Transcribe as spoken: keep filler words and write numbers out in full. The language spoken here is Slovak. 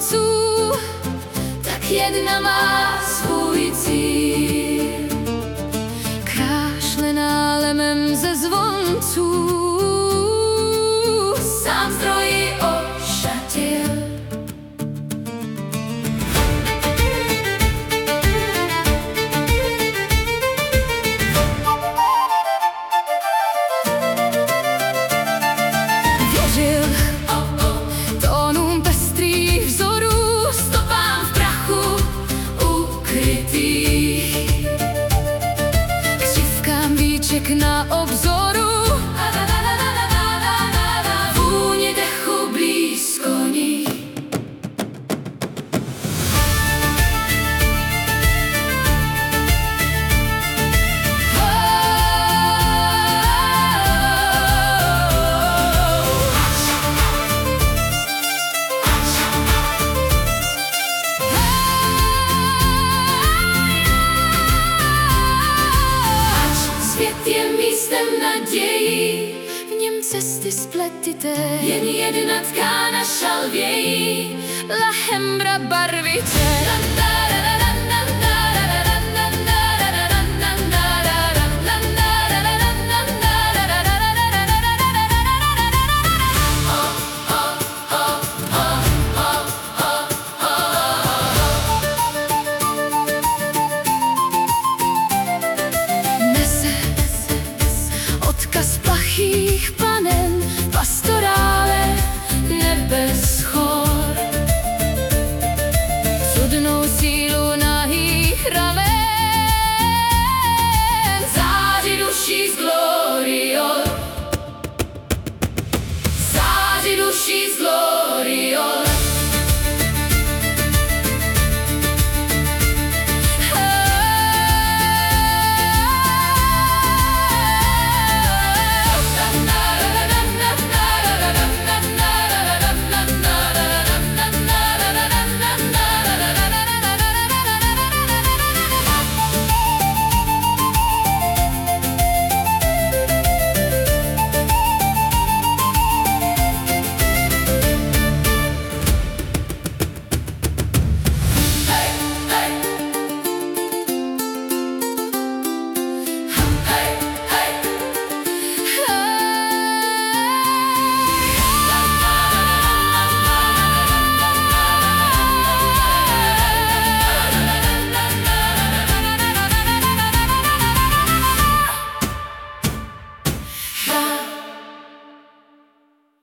słońcu, tak jedna ma swój cíl. Kašle na lemem ze zvoncu, sám zdroji ošatil. Věřil tónům pestrých vzorů, stopám v prachu ukrytých, křivkám víček na obzoru, vůně dechu blízko ní. Svět je místem nadějí, v něm cesty spletité, jen jedna tkána šalvějí, lahembra barvité.